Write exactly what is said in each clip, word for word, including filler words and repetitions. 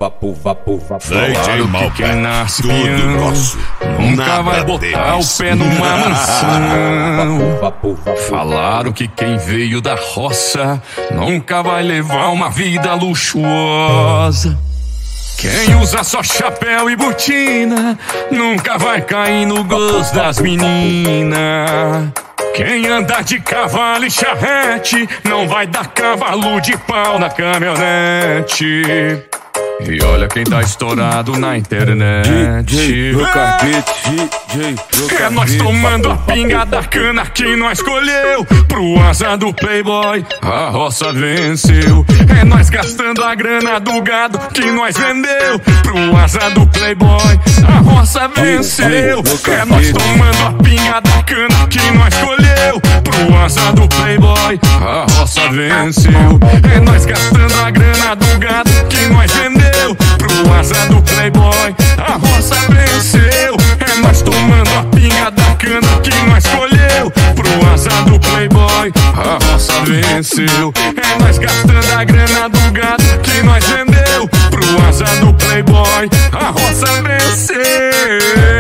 Vapo, vapo, vapo. Claro que quem nasce peão nunca vai botar o pé numa mansão. Falaram que quem veio da roça nunca vai levar uma vida luxuosa. Quem usa só chapéu e botina nunca vai cair no gosto das meninas. Quem anda de cavalo e charrete não vai dar cavalo de pau na caminhonete. E olha quem tá estourado na internet. D J no carpete, D J no carpete. É nós tomando a pinga da cana que nós escolheu. Pro asa do playboy a roça venceu. É nós gastando a grana do gado que nós vendeu. Pro asa do playboy a roça venceu. É nós tomando a pinga da cana que nós escolheu. Pro asa do playboy a roça venceu. É nós gastando a grana do gado que nós vendeu. Pro asa do playboy a roça venceu. É nós tomando a pinga da cana que nós escolheu. Pro asa do playboy a roça venceu. É nós gastando a grana do gado que nós vendeu. Pro asa do playboy a roça venceu.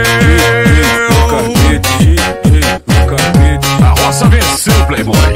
A roça venceu, playboy.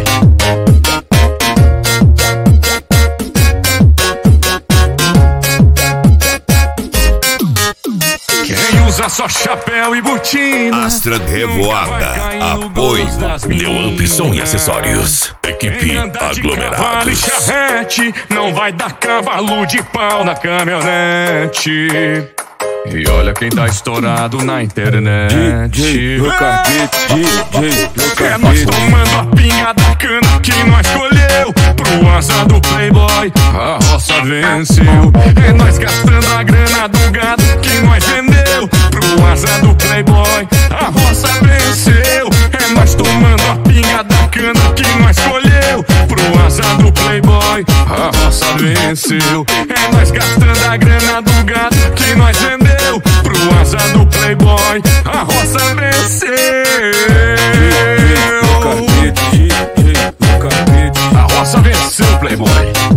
Usa só chapéu e botina. Astra Revoada. Apoio Neoampson e acessórios. Equipe Aglomerados. Charrete não vai dar cavalo de pau na caminhonete. E olha quem tá estourado na internet. D J no carpete, D J no carpete. É nós tomando a pinga da cana que nós escolheu. Pro asa do playboy a roça venceu. É nós gastando a grana do gado que nós vendeu. Pro asa do playboy a roça venceu. É nós tomando a pinga da cana que nós escolheu. Pro asa do playboy a roça venceu. É nós gastando a grana do gado que nós vendeu. Pro asa do playboy a roça venceu. D J no carpete, D J no carpete. A roça venceu, playboy.